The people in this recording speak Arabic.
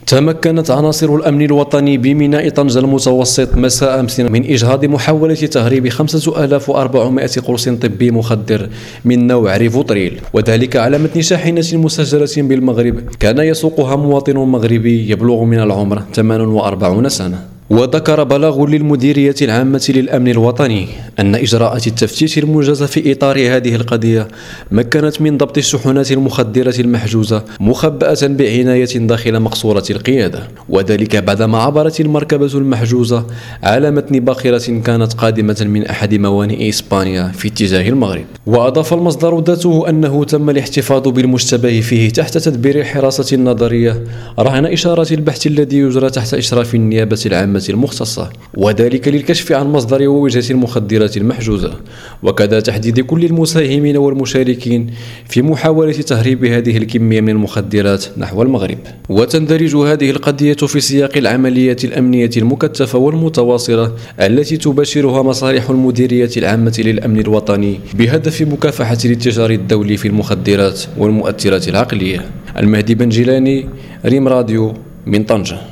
تمكنت عناصر الأمن الوطني بميناء طنجة المتوسط مساء أمس من إجهاض محاولة تهريب 5400 قرص طبي مخدر من نوع ريفوتريل، وذلك على متن شاحنة مسجلة بالمغرب كان يسوقها مواطن مغربي يبلغ من العمر 48 سنة. وذكر بلاغ للمديرية العامة للأمن الوطني أن إجراءات التفتيش المنجزة في إطار هذه القضية مكنت من ضبط الشحنات المخدرة المحجوزة مخبأة بعناية داخل مقصورة القيادة، وذلك بعدما عبرت المركبة المحجوزة على متن باخرة كانت قادمة من أحد موانئ إسبانيا في اتجاه المغرب. وأضاف المصدر ذاته أنه تم الاحتفاظ بالمشتبه فيه تحت تدبير حراسة نظرية رهن إشارات البحث الذي يجرى تحت إشراف النيابة العامة المختصة، وذلك للكشف عن مصدر ووجهة المخدرات المحجوزة، وكذا تحديد كل المساهمين والمشاركين في محاولة تهريب هذه الكمية من المخدرات نحو المغرب. وتندرج هذه القضية في سياق العمليات الأمنية المكثفة والمتواصلة التي تباشرها مصالح المديرية العامة للأمن الوطني بهدف مكافحة الاتجار الدولي في المخدرات والمؤثرات العقلية. المهدي بن جيلاني، ريم راديو من طنجة.